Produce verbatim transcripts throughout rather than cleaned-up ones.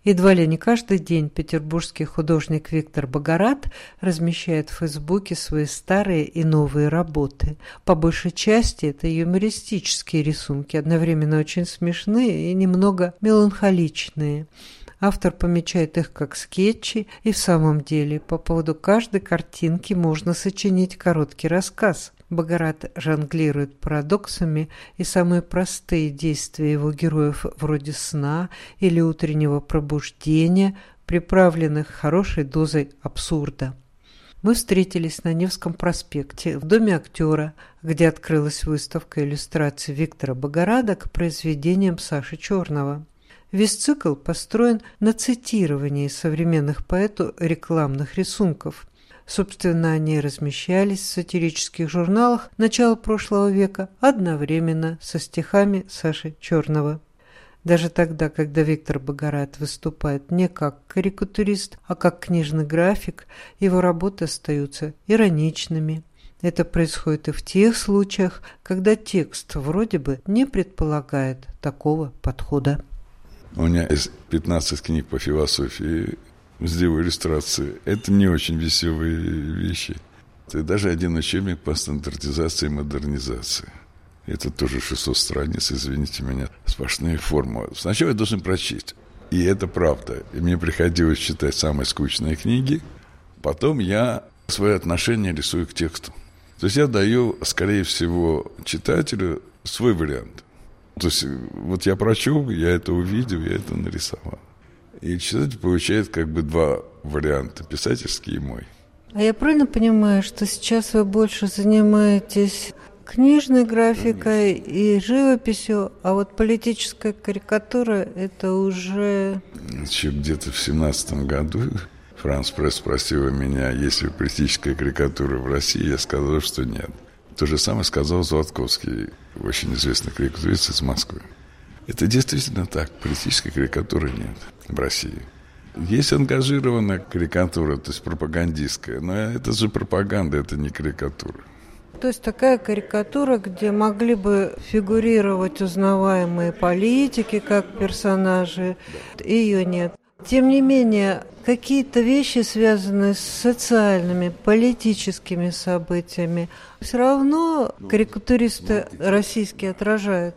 Едва ли не каждый день петербургский художник Виктор Богорат размещает в Фейсбуке свои старые и новые работы. По большей части это юмористические рисунки, одновременно очень смешные и немного меланхоличные. Автор помечает их как скетчи, и в самом деле по поводу каждой картинки можно сочинить короткий рассказ. Богорат жонглирует парадоксами, и самые простые действия его героев вроде сна или утреннего пробуждения, приправленных хорошей дозой абсурда. Мы встретились на Невском проспекте в Доме актера, где открылась выставка иллюстраций Виктора Богората к произведениям Саши Черного. Весь цикл построен на цитировании современных поэту рекламных рисунков. Собственно, они размещались в сатирических журналах начала прошлого века одновременно со стихами Саши Черного. Даже тогда, когда Виктор Богорат выступает не как карикатурист, а как книжный график, его работы остаются ироничными. Это происходит и в тех случаях, когда текст вроде бы не предполагает такого подхода. У меня есть пятнадцать книг по философии, сделаю иллюстрации. Это не очень веселые вещи. Это даже один учебник по стандартизации и модернизации. Это тоже шестьсот страниц, извините меня, сплошные формулы. Сначала я должен прочесть. И это правда. И мне приходилось читать самые скучные книги. Потом я свое отношение рисую к тексту. То есть я даю, скорее всего, читателю свой вариант. То есть вот я прочел, я это увидел, я это нарисовал. И читатель получает как бы два варианта, писательский и мой. А я правильно понимаю, что сейчас вы больше занимаетесь книжной графикой и живописью, а вот политическая карикатура – это уже… Еще где-то в семнадцатом году Франс Пресс спросила меня, есть ли политическая карикатура в России, я сказал, что нет. То же самое сказал Золотковский, очень известный карикатурист из Москвы. Это действительно так, политической карикатуры нет в России. Есть ангажированная карикатура, то есть пропагандистская, но это же пропаганда, это не карикатура. То есть такая карикатура, где могли бы фигурировать узнаваемые политики как персонажи, ее нет. Тем не менее, какие-то вещи, связанные с социальными, политическими событиями, все равно карикатуристы российские отражают.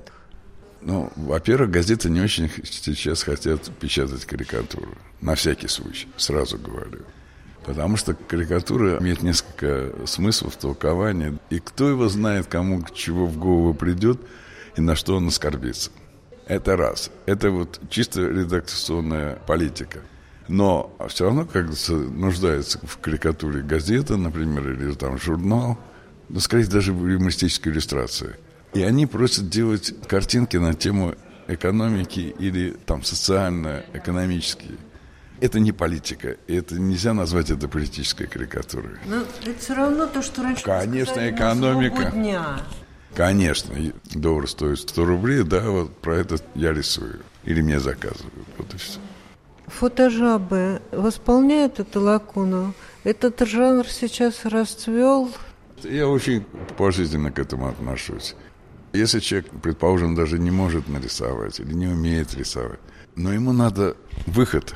Ну, во-первых, газеты не очень сейчас хотят печатать карикатуру. На всякий случай, сразу говорю. Потому что карикатура имеет несколько смыслов, толкования. И кто его знает, кому чего в голову придет и на что он оскорбится. Это раз. Это вот чисто редакционная политика. Но все равно, как нуждается в карикатуре газета, например, или там журнал, ну, скорее даже в юмористической иллюстрации. И они просят делать картинки на тему экономики или там социально-экономические. Это не политика, и это нельзя назвать это политической карикатурой. Но это все равно то, что раньше Конечно, сказали, экономика. Дня. Конечно, доллар стоит сто рублей, да, вот про это я рисую. Или мне заказывают, вот и все. Фотожабы восполняют эту лакуну? Этот жанр сейчас расцвел? Я очень положительно к этому отношусь. Если человек, предположим, даже не может нарисовать или не умеет рисовать, но ему надо выход.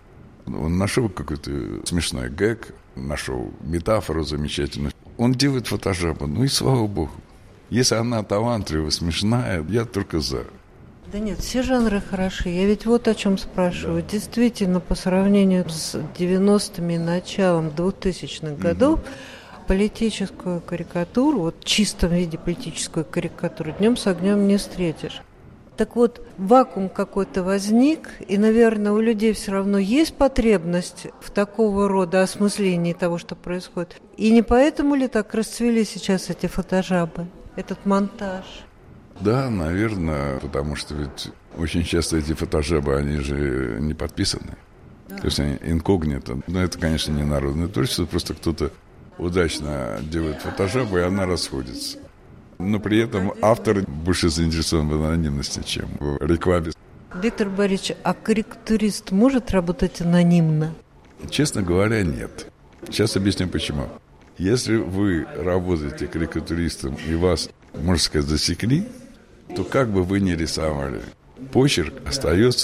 Он нашел какой-то смешной гэг, нашел метафору замечательную. Он делает фотожабу, ну и слава богу. Если она талантливая, смешная, я только за. Да нет, все жанры хороши. Я ведь вот о чем спрашиваю. Да. Действительно, по сравнению с девяностыми и началом двухтысячных годов, угу. политическую карикатуру, вот в чистом виде политическую карикатуру, днем с огнем не встретишь. Так вот, вакуум какой-то возник, и, наверное, у людей все равно есть потребность в такого рода осмыслении того, что происходит. И не поэтому ли так расцвели сейчас эти фотожабы, этот монтаж? Да, наверное, потому что ведь очень часто эти фотожабы, они же не подписаны. Да. То есть они инкогнито. Но это, конечно, не народное творчество, просто кто-то удачно делает фотожабу, и она расходится. Но при этом автор больше заинтересован в анонимности, чем в рекламе. Виктор Борисович, а карикатурист может работать анонимно? Честно говоря, нет. Сейчас объясню почему. Если вы работаете карикатуристом и вас, можно сказать, засекли, то как бы вы ни рисовали, почерк остается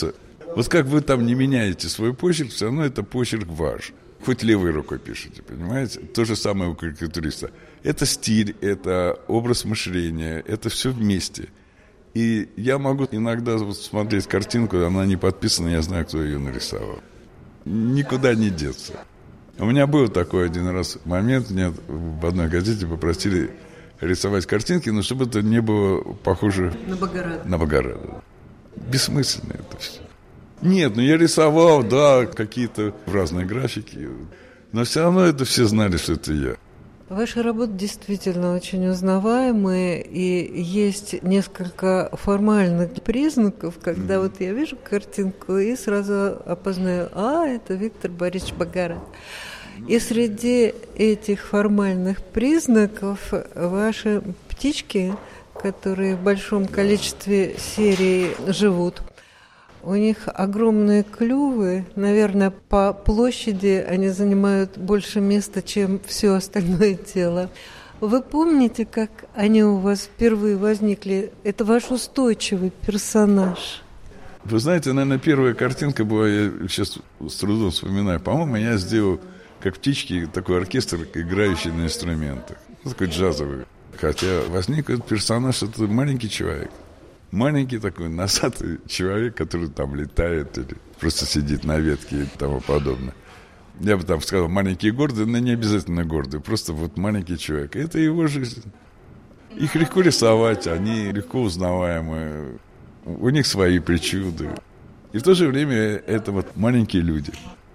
Вот как вы там не меняете свой почерк, все равно это почерк ваш. Хоть левой рукой пишете, понимаете? То же самое у карикатуриста. Это стиль, это образ мышления, это все вместе. И я могу иногда вот смотреть картинку, она не подписана, я знаю, кто ее нарисовал. Никуда не деться. У меня был такой один раз момент, меня в одной газете попросили рисовать картинки, но чтобы это не было похоже на Богорада. На Богорада. Бессмысленно это все. Нет, ну я рисовал, да, какие-то разные графики, но все равно это все знали, что это я. Ваши работы действительно очень узнаваемые, и есть несколько формальных признаков, когда mm-hmm. вот я вижу картинку и сразу опознаю, а, это Виктор Борисович Богорат. Mm-hmm. И среди этих формальных признаков ваши птички, которые в большом количестве серий живут, у них огромные клювы, наверное, по площади они занимают больше места, чем все остальное тело. Вы помните, как они у вас впервые возникли? Это ваш устойчивый персонаж. Вы знаете, наверное, первая картинка была, я сейчас с трудом вспоминаю, по-моему, я сделал, как птички, такой оркестр, играющий на инструментах. Такой джазовый. Хотя возник этот персонаж, это маленький человек. Маленький такой носатый человек, который там летает или просто сидит на ветке и тому подобное. Я бы там сказал, маленький гордый, но не обязательно гордый, просто вот маленький человек. Это его жизнь. Их легко рисовать, они легко узнаваемы, у них свои причуды. И в то же время это вот маленькие люди.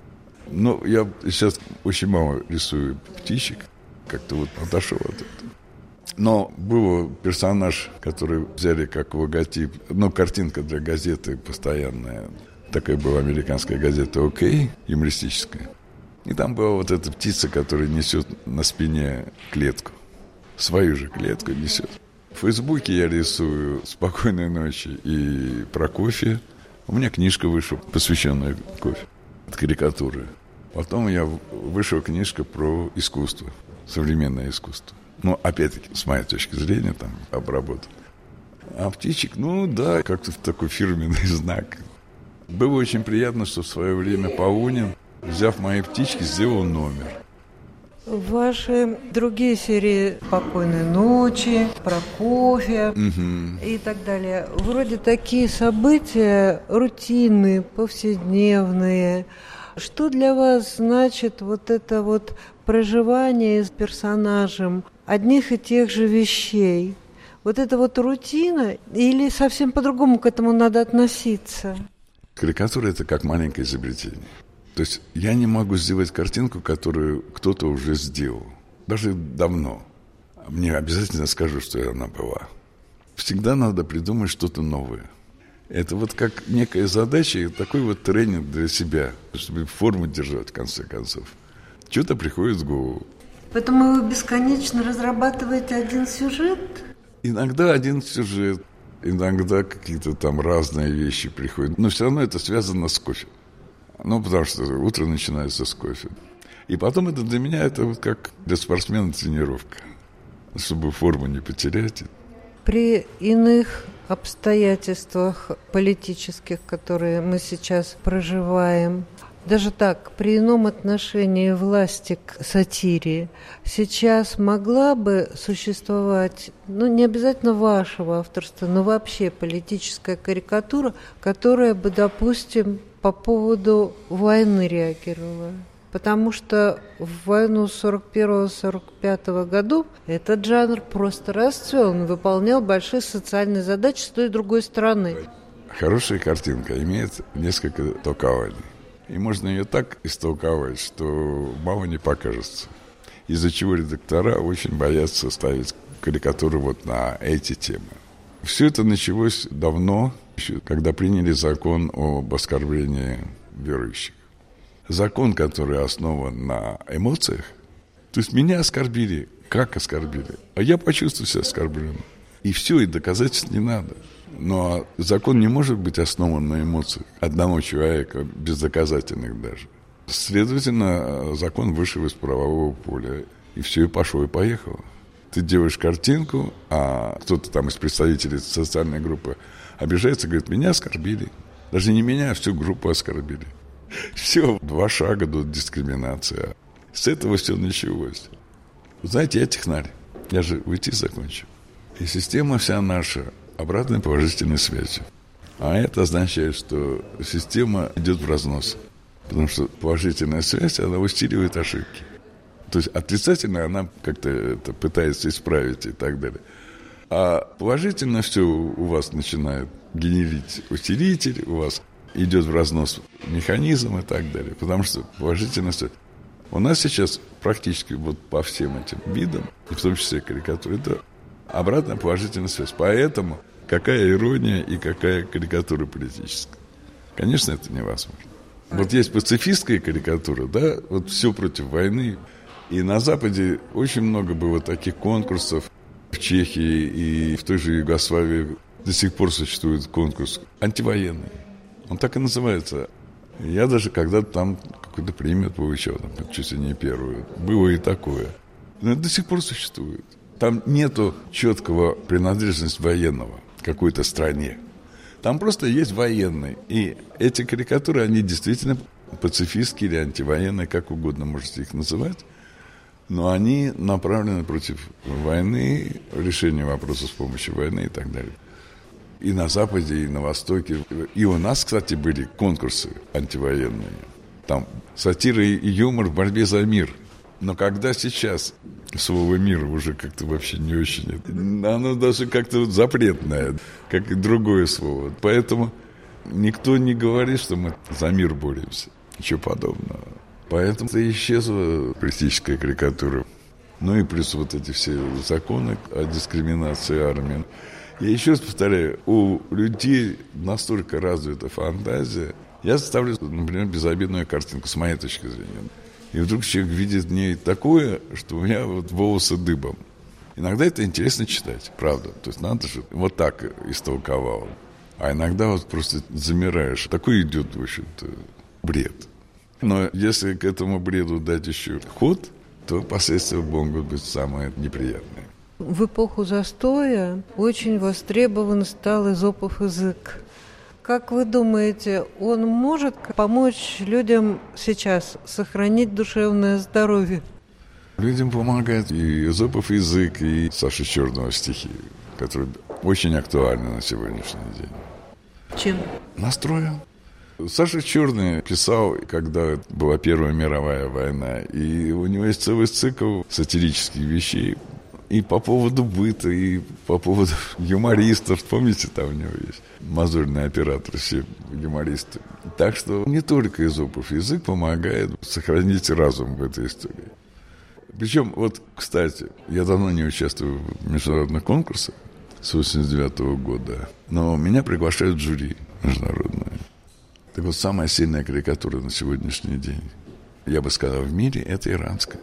Но я сейчас очень мало рисую птичек, как-то вот отошел от этого. Но был персонаж, который взяли как логотип, ну, картинка для газеты постоянная. Такая была американская газета «ОК», юмористическая. И там была вот эта птица, которая несет на спине клетку. Свою же клетку несет. В Фейсбуке я рисую «Спокойной ночи» и про кофе. У меня книжка вышла, посвященная кофе, от карикатуры. Потом я вышла книжка про искусство, современное искусство. Ну, опять-таки, с моей точки зрения, там, обработан. А птичек, ну, да, как-то такой фирменный знак. Было очень приятно, что в свое время Полунин, взяв мои птички, сделал номер. Ваши другие серии «Спокойной ночи», «Про кофе» угу. и так далее. Вроде такие события рутинные, повседневные. Что для вас значит вот это вот проживание с персонажем одних и тех же вещей? Вот это вот рутина или совсем по-другому к этому надо относиться? Карикатура – это как маленькое изобретение. То есть я не могу сделать картинку, которую кто-то уже сделал. Даже давно. Мне обязательно скажут, что она была. Всегда надо придумать что-то новое. Это вот как некая задача, такой вот тренинг для себя, чтобы форму держать, в конце концов. Что-то приходит в голову. Поэтому вы бесконечно разрабатываете один сюжет? Иногда один сюжет, иногда какие-то там разные вещи приходят. Но все равно это связано с кофе. Ну, потому что утро начинается с кофе. И потом это для меня, это вот как для спортсмена тренировка. Чтобы форму не потерять. При иных обстоятельствах политических, которые мы сейчас проживаем, даже так, при ином отношении власти к сатире, сейчас могла бы существовать, ну, не обязательно вашего авторства, но вообще политическая карикатура, которая бы, допустим, по поводу войны реагировала? Потому что в войну сорок первого — сорок пятого году этот жанр просто расцвел, он выполнял большие социальные задачи с той и другой стороны. Хорошая картинка имеет несколько толкований. И можно ее так истолковать, что мало не покажется. Из-за чего редактора очень боятся ставить карикатуру вот на эти темы. Все это началось давно, еще когда приняли закон об оскорблении верующих. Закон, который основан на эмоциях. То есть меня оскорбили. Как оскорбили? А я почувствовал себя оскорбленным. И все, и доказательств не надо. Но закон не может быть основан на эмоциях одного человека, бездоказательных даже. Следовательно, закон вышел из правового поля. И все, и пошло, и поехало. Ты делаешь картинку, а кто-то там из представителей социальной группы обижается, говорит, меня оскорбили. Даже не меня, а всю группу оскорбили. Все, два шага до дискриминации. С этого все началось. Знаете, я технарь. Я же в ай ти закончил. И система вся наша обратной положительной связи. А это означает, что система идет в разнос. Потому что положительная связь, она усиливает ошибки. То есть отрицательная, она как-то это пытается исправить и так далее. А положительно все у вас начинает генерить усилитель, у вас идет в разнос механизм и так далее. Потому что положительно все. У нас сейчас практически вот по всем этим видам, и в том числе карикатура, это обратная положительная связь. Поэтому какая ирония и какая карикатура политическая. Конечно, это невозможно. Вот есть пацифистская карикатура, да, вот все против войны. И на Западе очень много было таких конкурсов. В Чехии и в той же Югославии до сих пор существует конкурс антивоенный. Он так и называется. Я даже когда-то там какую-то премию получал, там, чуть ли не первую. Было и такое. Но это до сих пор существует. Там нету четкого принадлежности военного к какой-то стране. Там просто есть военные. И эти карикатуры, они действительно пацифистские или антивоенные, как угодно можете их называть. Но они направлены против войны, решения вопроса с помощью войны и так далее. И на Западе, и на Востоке. И у нас, кстати, были конкурсы антивоенные. Там сатира и юмор в борьбе за мир. Но когда сейчас слово «мир» уже как-то вообще не очень... Оно даже как-то вот запретное, как и другое слово. Поэтому никто не говорит, что мы за мир боремся. Ничего подобного. Поэтому исчезла политическая карикатура. Ну и плюс вот эти все законы о дискриминации армии. Я еще раз повторяю, у людей настолько развита фантазия. Я ставлю, например, безобидную картинку, с моей точки зрения. И вдруг человек видит в ней такое, что у меня вот волосы дыбом. Иногда это интересно читать, правда. То есть надо же, вот так истолковал. А иногда вот просто замираешь. Такой идет, в общем-то, бред. Но если к этому бреду дать еще ход, то последствия могут быть самые неприятные. В эпоху застоя очень востребован стал эзопов язык. Как вы думаете, он может помочь людям сейчас сохранить душевное здоровье? Людям помогает и эзопов язык, и Саши Черного стихи, которые очень актуальны на сегодняшний день. Чем? Настроем. Саша Черный писал, когда была Первая мировая война, и у него есть целый цикл сатирических вещей. И по поводу быта, и по поводу юмористов. Помните, там у него есть мозольный оператор, все юмористы. Так что не только эзопов язык помогает сохранить разум в этой истории. Причем, вот, кстати, я давно не участвую в международных конкурсах с восемьдесят девятого года, но меня приглашают в жюри международное. Так вот, самая сильная карикатура на сегодняшний день, я бы сказал, в мире, это иранская.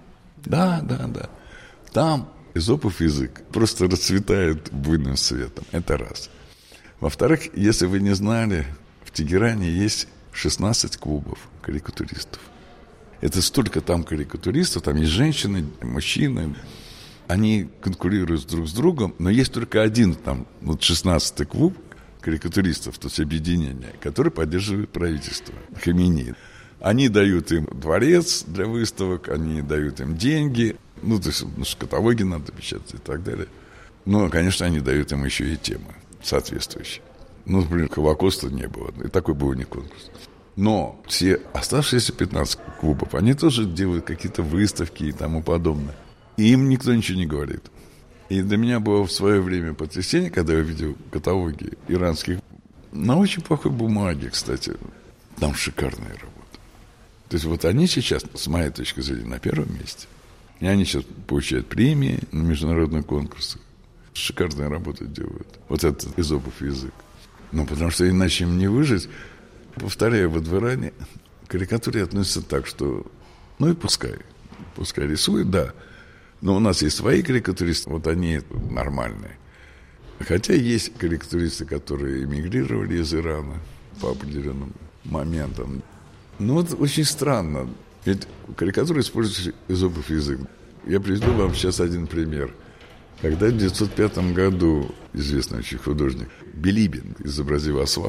Да, да, да. Там эзопов язык просто расцветает буйным цветом. Это раз. Во-вторых, если вы не знали, в Тегеране есть шестнадцать клубов карикатуристов. Это столько там карикатуристов, там есть женщины, мужчины. Они конкурируют друг с другом, но есть только один там, вот шестнадцатый клуб карикатуристов, то есть объединение, который поддерживает правительство, Хаминеи. Они дают им дворец для выставок, они дают им деньги, ну, то есть ну, каталоги надо печатать и так далее. Но, конечно, они дают им еще и темы соответствующие. Ну, например, Холокоста не было, и такой был не конкурс. Но все оставшиеся пятнадцать клубов, они тоже делают какие-то выставки и тому подобное. И им никто ничего не говорит. И для меня было в свое время потрясение, когда я видел каталоги иранских, на очень плохой бумаге, кстати. Там шикарная работа. То есть вот они сейчас, с моей точки зрения, на первом месте. И они сейчас получают премии на международных конкурсах. Шикарные работы делают. Вот этот эзопов язык. Ну, потому что иначе им не выжить. Повторяю, вот в Иране к карикатуре относятся так, что ну и пускай. Пускай рисуют, да. Но у нас есть свои карикатуристы, вот они нормальные. Хотя есть карикатуристы, которые эмигрировали из Ирана по определенным моментам. Ну вот очень странно. Ведь карикатура использует эзопов язык. Я приведу вам сейчас один пример. Когда в девятьсот пятом году известный очень художник Билибин изобразил осла,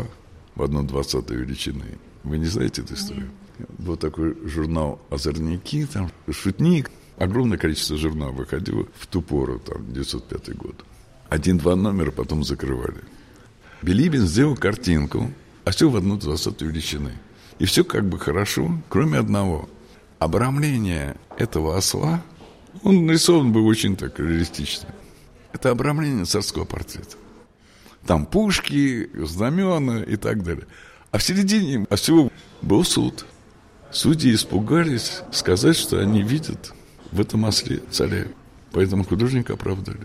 в одну двадцатую величины. Вы не знаете эту историю? Нет. Был такой журнал «Озорники», там «Шутник». Огромное количество журналов выходило в ту пору, там, девятьсот пятый год. Один-два номера потом закрывали. Билибин сделал картинку, а все в одну двадцатую величины. И все как бы хорошо, кроме одного. Обрамление этого осла, он нарисован был очень так реалистично. Это обрамление царского портрета. Там пушки, знамена и так далее. А в середине всего был суд. Судьи испугались сказать, что они видят в этом осле царя. Поэтому художника оправдали.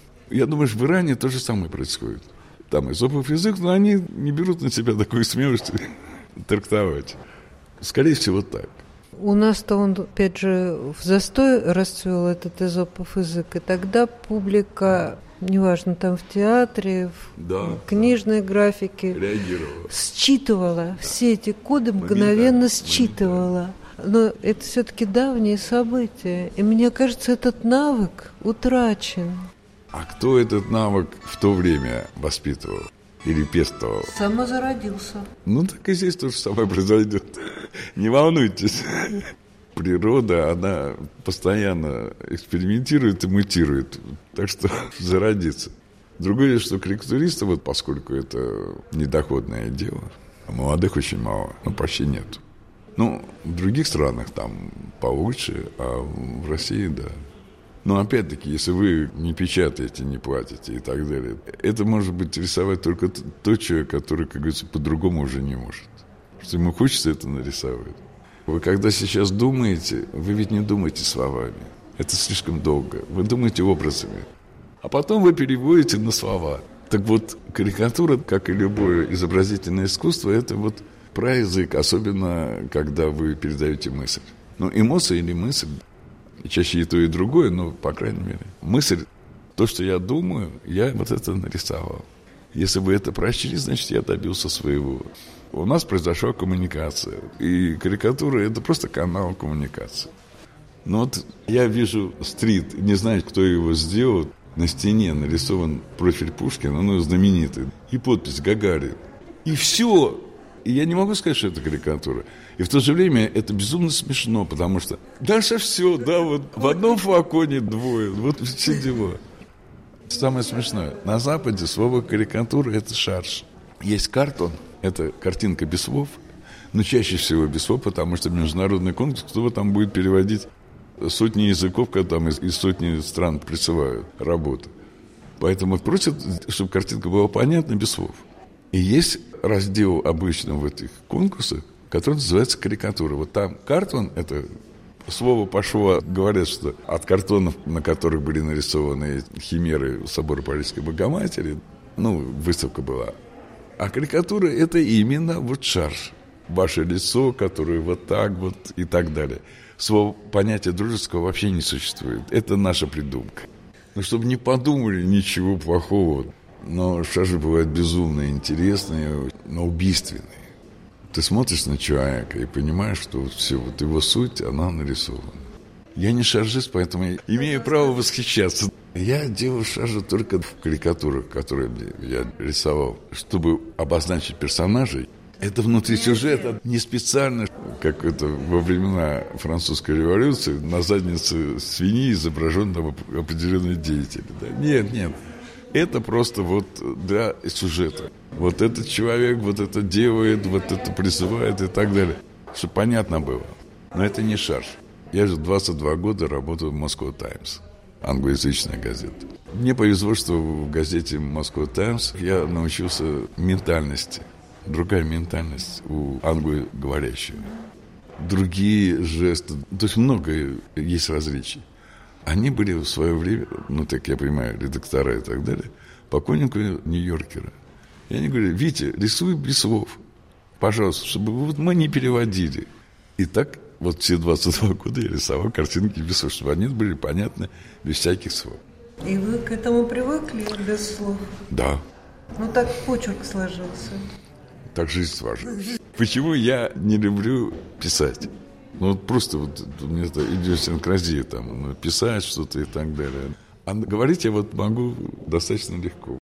Я думаю, что в Иране то же самое происходит. Там эзопов язык, но они не берут на себя такой смелости трактовать. Скорее всего, так. У нас-то он, опять же, в застой расцвел этот эзопов язык, и тогда публика, неважно, там в театре, в да, книжной да. графике, реагировала. Считывала. Да. Все эти коды мгновенно считывала. Но это все-таки давние события. И мне кажется, этот навык утрачен. А кто этот навык в то время воспитывал или пестовал? Самозародился. Ну, так и здесь то же самое произойдет. Не волнуйтесь. Природа, она постоянно экспериментирует и мутирует. Так что зародится. Другое дело, что карикатуристы, вот поскольку это недоходное дело, а молодых очень мало, ну, почти нет. Ну, в других странах там получше, а в России, да. Но опять-таки, если вы не печатаете, не платите и так далее, это может быть рисовать только тот человек, который, как говорится, по-другому уже не может. Что ему хочется это нарисовать. Вы когда сейчас думаете, вы ведь не думаете словами. Это слишком долго. Вы думаете образами. А потом вы переводите на слова. Так вот, карикатура, как и любое изобразительное искусство, это вот про язык, особенно когда вы передаете мысль. Ну, эмоция или мысль, чаще и то, и другое, но, по крайней мере, мысль, то, что я думаю, я вот это нарисовал. Если вы это прочли, значит, я добился своего. У нас произошла коммуникация, и карикатура – это просто канал коммуникации. Но вот я вижу стрит, не знаю, кто его сделал, на стене нарисован профиль Пушкина, ну, знаменитый, и подпись «Гагарин». И все. И я не могу сказать, что это карикатура. И в то же время это безумно смешно, потому что дальше все, да, вот в одном флаконе двое, вот все дела. Самое смешное, на Западе слово карикатура – это шарж. Есть картон, это картинка без слов, но чаще всего без слов, потому что международный конкурс, кто там будет переводить сотни языков, когда там из, из сотни стран присылают работы. Поэтому просят, чтобы картинка была понятна без слов. И есть раздел обычно в этих конкурсах, который называется карикатура. Вот там картон, это слово пошло, говорят, что от картонов, на которых были нарисованы химеры собора Парижской Богоматери, ну, выставка была. А карикатура – это именно вот шарж. Ваше лицо, которое вот так вот и так далее. Слово, понятие дружеского вообще не существует. Это наша придумка. Но чтобы не подумали ничего плохого. Но шаржи бывают безумно интересные, но убийственные. Ты смотришь на человека и понимаешь, что вот все, вот его суть, она нарисована. Я не шаржист, поэтому я имею право восхищаться. Я делаю шаржи только в карикатурах, которые я рисовал, чтобы обозначить персонажей. Это внутри сюжета, не специально, как это во времена французской революции, на заднице свиньи изображен там определенный деятель. Да? Нет, нет. Это просто вот для сюжета. Вот этот человек вот это делает, вот это призывает и так далее. Чтобы понятно было. Но это не шарж. Я же двадцать два года работаю в Moscow Times, англоязычная газета. Мне повезло, что в газете Moscow Times я научился ментальности. Другая ментальность у англоговорящего. Другие жесты. То есть много есть различий. Они были в свое время, ну, так я понимаю, редактора и так далее, покойнику Нью-Йоркера. И они говорили: Витя, рисуй без слов, пожалуйста, чтобы вот мы не переводили. И так вот все двадцать два года я рисовал картинки без слов, чтобы они были понятны без всяких слов. И вы к этому привыкли без слов? Да. Ну, так почерк сложился. Так жизнь сложилась. Почему я не люблю писать? Ну, вот просто вот у меня это идиосинкразия, там, писать что-то и так далее. А говорить я вот могу достаточно легко.